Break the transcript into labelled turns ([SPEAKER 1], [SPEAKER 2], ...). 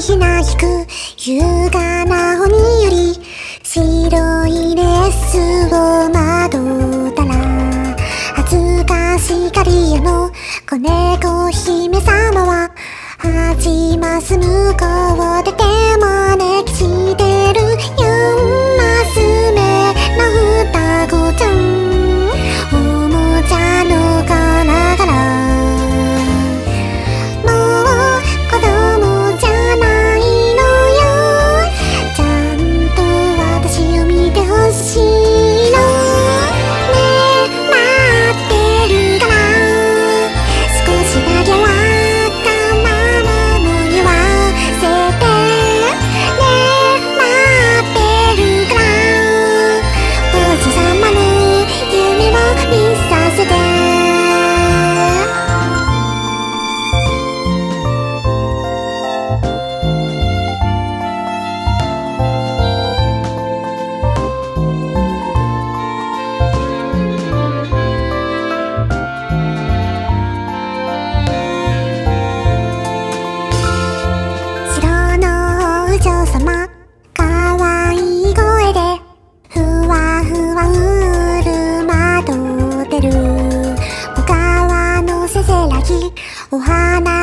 [SPEAKER 1] ひな引く優雅な鬼より白いレースをまとったら恥ずかしがり屋の子猫姫様は始ます向こうで手招きしてる4マス目の双子ちゃんおもちゃの殻からもう子供じゃないのよちゃんと私を見てほしいのね待ってるから少しだけわがままも言わせてね待ってるから王子様の夢を見させて城のお嬢様かわいい声でふわふわうるまとってる小川のせせらぎお花